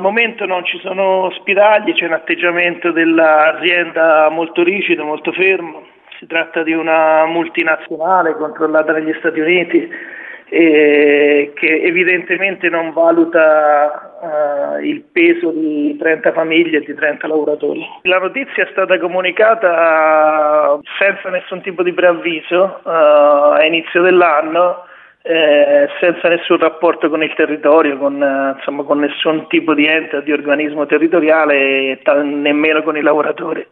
momento non ci sono spiragli, c'è un atteggiamento dell'azienda molto rigido, molto fermo. Si tratta di una multinazionale controllata negli Stati Uniti che evidentemente non valuta il peso di 30 famiglie e di 30 lavoratori. La notizia è stata comunicata senza nessun tipo di preavviso a inizio dell'anno, senza nessun rapporto con il territorio, con nessun tipo di ente o di organismo territoriale, nemmeno con i lavoratori.